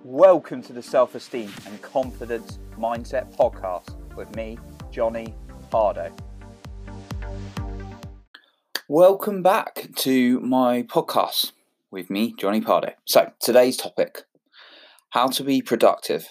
Welcome to the Self-Esteem and Confidence Mindset Podcast with me, Johnny Pardo. Welcome back to my podcast with me, Johnny Pardo. So, today's topic, how to be productive.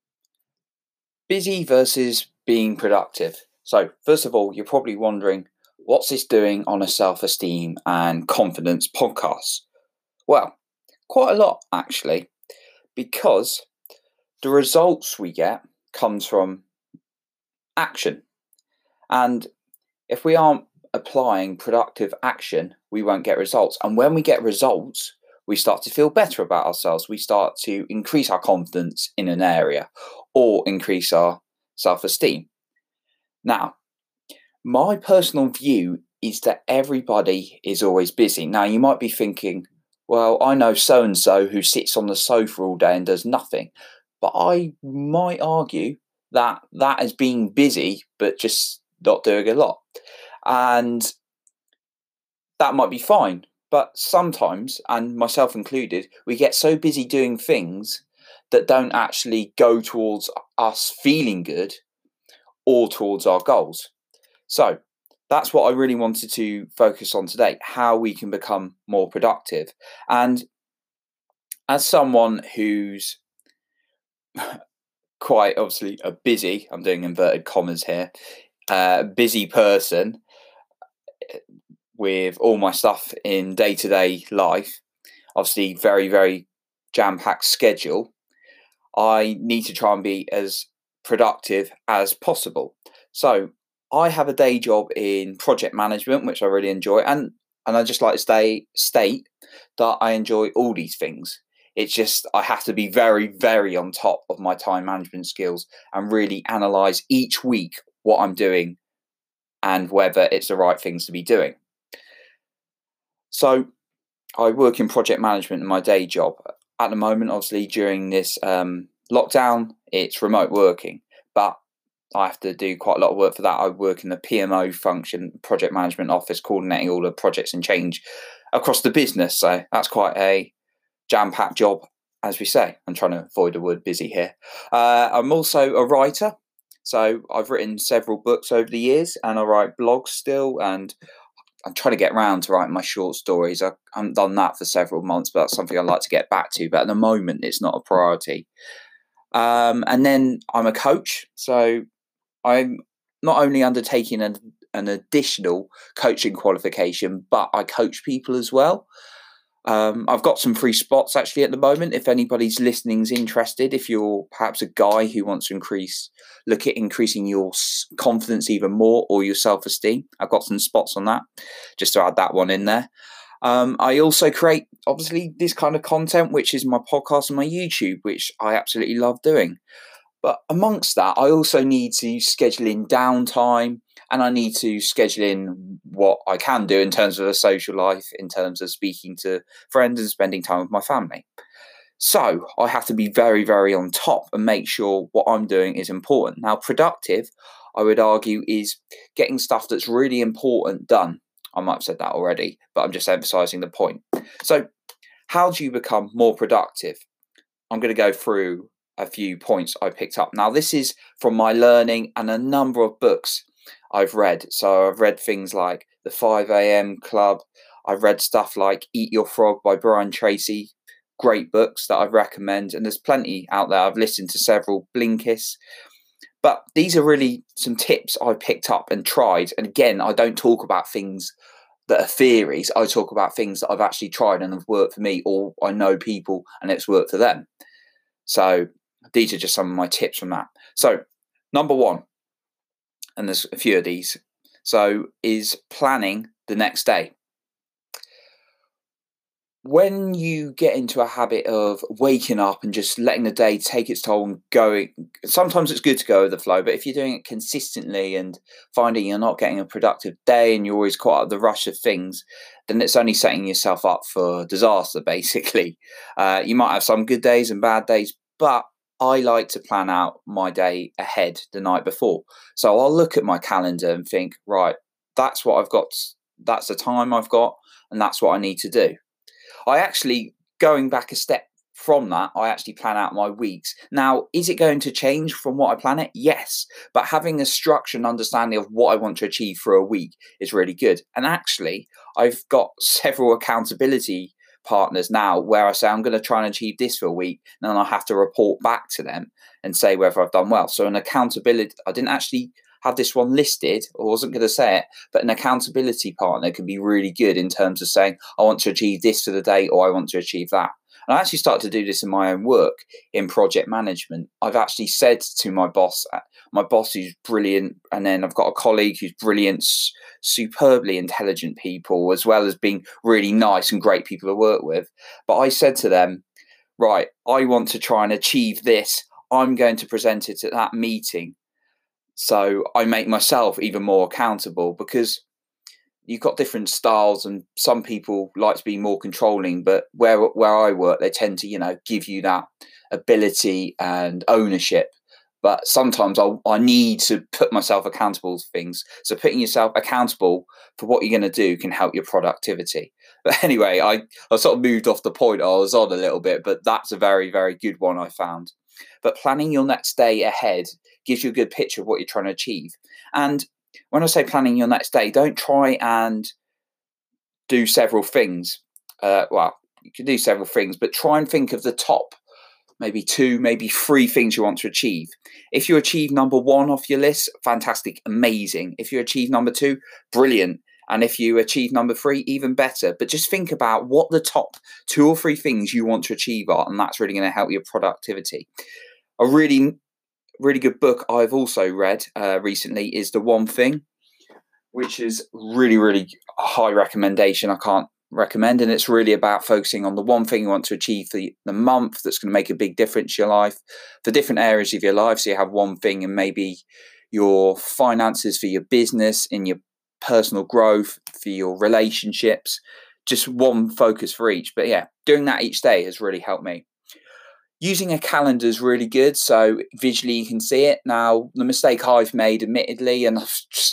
Busy versus being productive. So, first of all, you're probably wondering, what's this doing on a self-esteem and confidence podcast? Well, quite a lot, actually. Because the results we get comes from action. And if we aren't applying productive action, we won't get results. And when we get results, we start to feel better about ourselves. We start to increase our confidence in an area or increase our self-esteem. Now, my personal view is that everybody is always busy. Now, you might be thinking, well, I know so-and-so who sits on the sofa all day and does nothing. But I might argue that is being busy, but just not doing a lot. And that might be fine. But sometimes, and myself included, we get so busy doing things that don't actually go towards us feeling good or towards our goals. So, that's what I really wanted to focus on today, how we can become more productive. And as someone who's quite obviously a busy, I'm doing inverted commas here, busy person with all my stuff in day-to-day life, obviously very, very jam-packed schedule, I need to try and be as productive as possible. So, I have a day job in project management, which I really enjoy, and I just like to state that I enjoy all these things. It's just I have to be very, very on top of my time management skills and really analyse each week what I'm doing and whether it's the right things to be doing. So I work in project management in my day job. At the moment, obviously, during this lockdown, it's remote working, but I have to do quite a lot of work for that. I work in the PMO function, project management office, coordinating all the projects and change across the business. So that's quite a jam-packed job, as we say. I'm trying to avoid the word busy here. I'm also a writer. So I've written several books over the years and I write blogs still. And I'm trying to get around to writing my short stories. I haven't done that for several months, but that's something I'd like to get back to. But at the moment, it's not a priority. And then I'm a coach. So I'm not only undertaking an additional coaching qualification, but I coach people as well. I've got some free spots actually at the moment. If anybody's listening is interested, if you're perhaps a guy who wants to look at increasing your confidence even more or your self-esteem, I've got some spots on that, just to add that one in there. I also create, obviously, this kind of content, which is my podcast and my YouTube, which I absolutely love doing. But amongst that, I also need to schedule in downtime and I need to schedule in what I can do in terms of a social life, in terms of speaking to friends and spending time with my family. So I have to be very, very on top and make sure what I'm doing is important. Now, productive, I would argue, is getting stuff that's really important done. I might have said that already, but I'm just emphasizing the point. So how do you become more productive? I'm going to go through a few points I picked up. Now, this is from my learning and a number of books I've read. So I've read things like The 5 a.m. Club. I've read stuff like Eat Your Frog by Brian Tracy. Great books that I recommend. And there's plenty out there. I've listened to several, Blinkist. But these are really some tips I picked up and tried. And again, I don't talk about things that are theories. I talk about things that I've actually tried and have worked for me, or I know people and it's worked for them. So these are just some of my tips from that. So number one, and there's a few of these, so is planning the next day. When you get into a habit of waking up and just letting the day take its toll and going, sometimes it's good to go with the flow, but if you're doing it consistently and finding you're not getting a productive day and you're always caught up with the rush of things, then it's only setting yourself up for disaster, basically. You might have some good days and bad days, but I like to plan out my day ahead the night before. So I'll look at my calendar and think, right, that's what I've got. That's the time I've got, and that's what I need to do. I actually, going back a step from that, I actually plan out my weeks. Now, is it going to change from what I plan it? Yes. But having a structure and understanding of what I want to achieve for a week is really good. And actually, I've got several accountability partners now where I say I'm going to try and achieve this for a week, and then I have to report back to them and say whether I've done well. So an accountability, I didn't actually have this one listed, or wasn't going to say it, but an accountability partner can be really good in terms of saying, I want to achieve this for the day, or I want to achieve that. And I actually started to do this in my own work in project management. I've actually said to my boss who's brilliant, and then I've got a colleague who's brilliant, superbly intelligent people, as well as being really nice and great people to work with. But I said to them, right, I want to try and achieve this. I'm going to present it at that meeting. So I make myself even more accountable, because you've got different styles, and some people like to be more controlling, but where I work, they tend to, give you that ability and ownership. But sometimes I need to put myself accountable to things. So putting yourself accountable for what you're going to do can help your productivity. But anyway, I sort of moved off the point I was on a little bit, but that's a very, very good one I found. But planning your next day ahead gives you a good picture of what you're trying to achieve. And when I say planning your next day, don't try and do several things. Well, you can do several things, but try and think of the top, maybe 2, maybe 3 things you want to achieve. If you achieve number 1 off your list, fantastic, amazing. If you achieve number 2, brilliant. And if you achieve number 3, even better. But just think about what the top 2 or 3 things you want to achieve are, and that's really going to help your productivity. A really good book I've also read recently is The One Thing, which is really, really a high recommendation. I can't recommend, and it's really about focusing on the one thing you want to achieve for the month that's going to make a big difference in your life, for different areas of your life. So you have one thing, and maybe your finances, for your business, in your personal growth, for your relationships, just one focus for each. But yeah, doing that each day has really helped me. Using a calendar is really good, so visually you can see it. Now, the mistake I've made, admittedly, and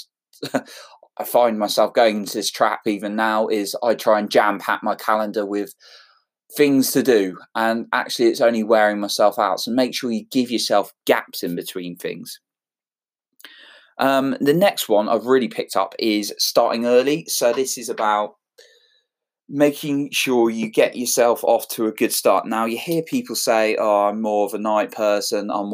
I find myself going into this trap even now, is I try and jam-pack my calendar with things to do, and actually it's only wearing myself out. So make sure you give yourself gaps in between things. The next one I've really picked up is starting early. So this is about making sure you get yourself off to a good start. Now, you hear people say, oh, I'm more of a night person. I'm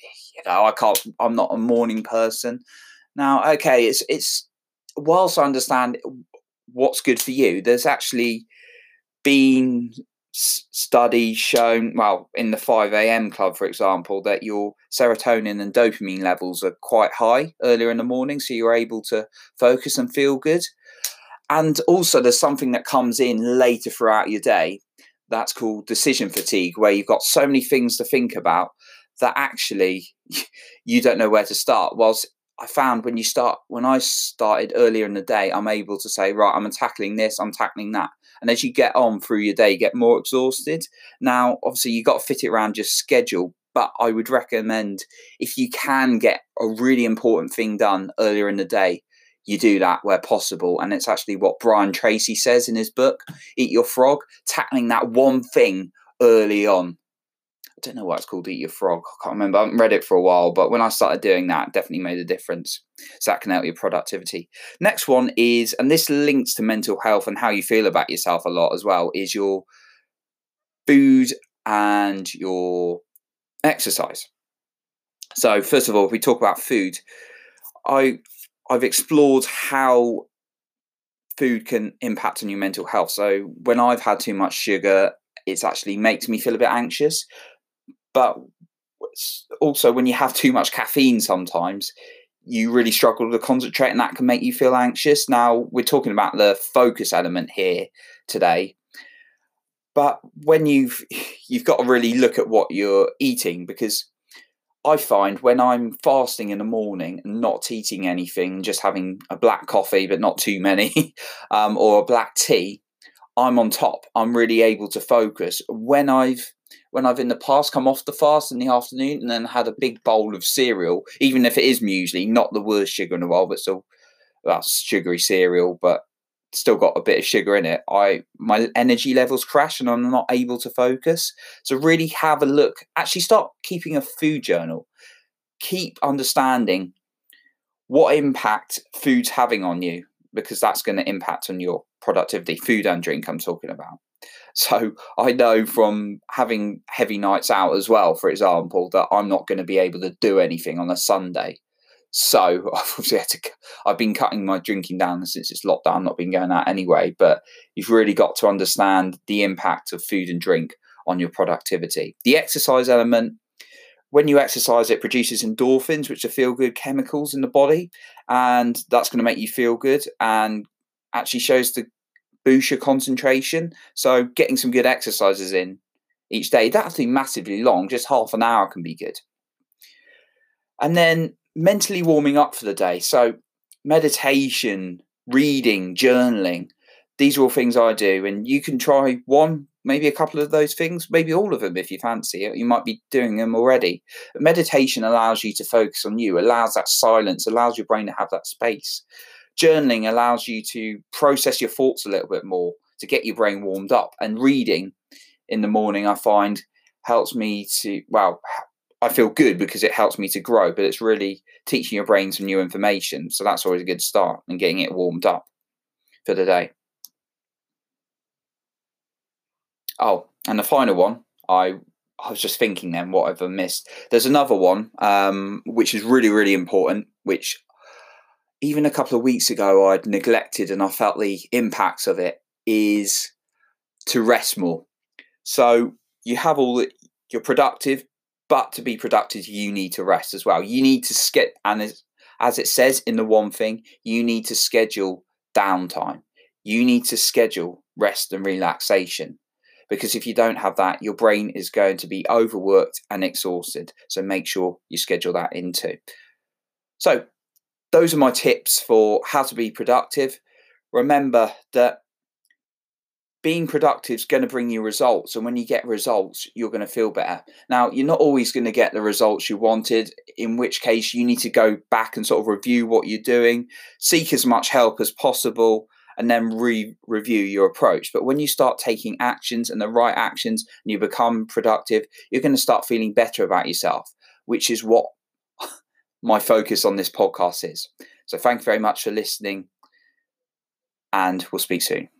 not a morning person. Now, okay, it's whilst I understand what's good for you, there's actually been studies shown, well, in the 5 a.m. club, for example, that your serotonin and dopamine levels are quite high earlier in the morning, so you're able to focus and feel good. And also there's something that comes in later throughout your day that's called decision fatigue, where you've got so many things to think about that actually you don't know where to start. Whilst I found when I started earlier in the day, I'm able to say, right, I'm tackling this, I'm tackling that. And as you get on through your day, you get more exhausted. Now, obviously, you've got to fit it around your schedule, but I would recommend, if you can get a really important thing done earlier in the day, you do that where possible. And it's actually what Brian Tracy says in his book, Eat Your Frog, tackling that one thing early on. I don't know why it's called Eat Your Frog. I can't remember. I haven't read it for a while, but when I started doing that, it definitely made a difference. So that can help your productivity. Next one is, and this links to mental health and how you feel about yourself a lot as well, is your food and your exercise. So first of all, if we talk about food, I've explored how food can impact on your mental health. So when I've had too much sugar, it's actually makes me feel a bit anxious. But also when you have too much caffeine, sometimes you really struggle to concentrate, and that can make you feel anxious. Now, we're talking about the focus element here today. But when you've got to really look at what you're eating, because I find when I'm fasting in the morning and not eating anything, just having a black coffee, but not too many, or a black tea, I'm on top. I'm really able to focus. When I've in the past come off the fast in the afternoon and then had a big bowl of cereal, even if it is muesli, not the worst sugar in the world, but still sugary cereal, but still got a bit of sugar in it, my energy levels crash and I'm not able to focus. So really have a look. Actually, start keeping a food journal. Keep understanding what impact food's having on you, because that's going to impact on your productivity. Food and drink, I'm talking about. So I know from having heavy nights out as well, for example, that I'm not going to be able to do anything on a Sunday. So I've been cutting my drinking down since it's lockdown. I've not been going out anyway, but you've really got to understand the impact of food and drink on your productivity. The exercise element, when you exercise, it produces endorphins, which are feel-good chemicals in the body, and that's going to make you feel good and actually shows to boost your concentration. So getting some good exercises in each day, that has to be massively long, just half an hour can be good. And then mentally warming up for the day. So meditation, reading, journaling, these are all things I do. And you can try one, maybe a couple of those things, maybe all of them if you fancy it. You might be doing them already. But meditation allows you to focus on you, allows that silence, allows your brain to have that space. Journaling allows you to process your thoughts a little bit more, to get your brain warmed up. And reading in the morning, I find, helps me to, I feel good because it helps me to grow, but it's really teaching your brain some new information. So that's always a good start, and getting it warmed up for the day. Oh, and the final one, I was just thinking then what I've missed. There's another one, which is really, really important, which even a couple of weeks ago I'd neglected, and I felt the impacts of it, is to rest more. So you have you're productive, but to be productive, you need to rest as well. You need to and as it says in the one thing, you need to schedule downtime. You need to schedule rest and relaxation, because if you don't have that, your brain is going to be overworked and exhausted. So make sure you schedule that in too. So those are my tips for how to be productive. Remember that being productive is going to bring you results. And when you get results, you're going to feel better. Now, you're not always going to get the results you wanted, in which case you need to go back and sort of review what you're doing, seek as much help as possible, and then review your approach. But when you start taking actions, and the right actions, and you become productive, you're going to start feeling better about yourself, which is what my focus on this podcast is. So thank you very much for listening, and we'll speak soon.